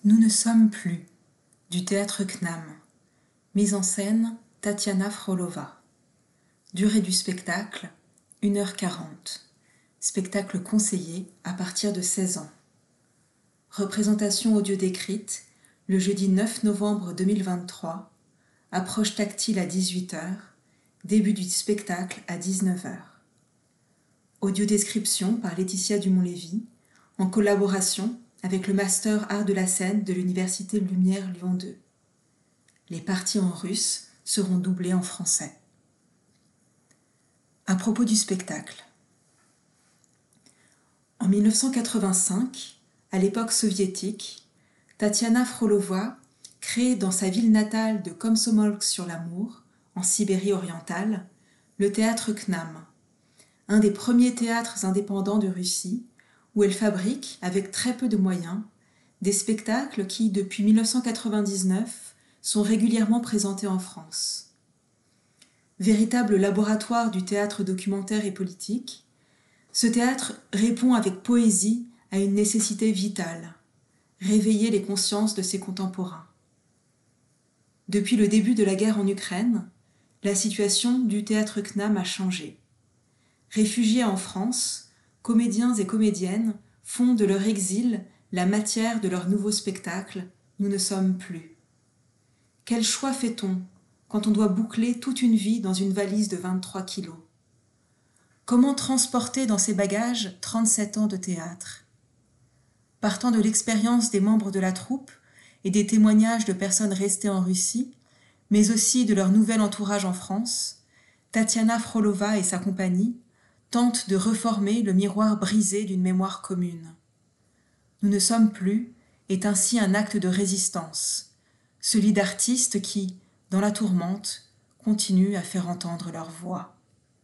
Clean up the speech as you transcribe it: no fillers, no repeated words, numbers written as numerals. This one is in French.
Nous ne sommes plus, du théâtre CNAM. Mise en scène, Tatiana Frolova. Durée du spectacle, 1h40. Spectacle conseillé à partir de 16 ans. Représentation audio décrite, le jeudi 9 novembre 2023. Approche tactile à 18h. Début du spectacle à 19h. Audio-description par Laetitia Dumont-Lévy, en collaboration avec le Master Art de la scène de l'Université Lumière Lyon 2. Les parties en russe seront doublées en français. À propos du spectacle. En 1985, à l'époque soviétique, Tatiana Frolova crée dans sa ville natale de Komsomolsk-sur-l'Amour, en Sibérie orientale, le théâtre CNAM, un des premiers théâtres indépendants de Russie, où elle fabrique, avec très peu de moyens, des spectacles qui, depuis 1999, sont régulièrement présentés en France. Véritable laboratoire du théâtre documentaire et politique, ce théâtre répond avec poésie à une nécessité vitale, réveiller les consciences de ses contemporains. Depuis le début de la guerre en Ukraine, la situation du théâtre CNAM a changé. Réfugiés en France, comédiens et comédiennes font de leur exil la matière de leur nouveau spectacle « Nous ne sommes plus ». Quel choix fait-on quand on doit boucler toute une vie dans une valise de 23 kilos? Comment transporter dans ses bagages 37 ans de théâtre? Partant de l'expérience des membres de la troupe et des témoignages de personnes restées en Russie, mais aussi de leur nouvel entourage en France, Tatiana Frolova et sa compagnie tentent de reformer le miroir brisé d'une mémoire commune. Nous ne sommes plus est ainsi un acte de résistance, celui d'artistes qui, dans la tourmente, continuent à faire entendre leur voix.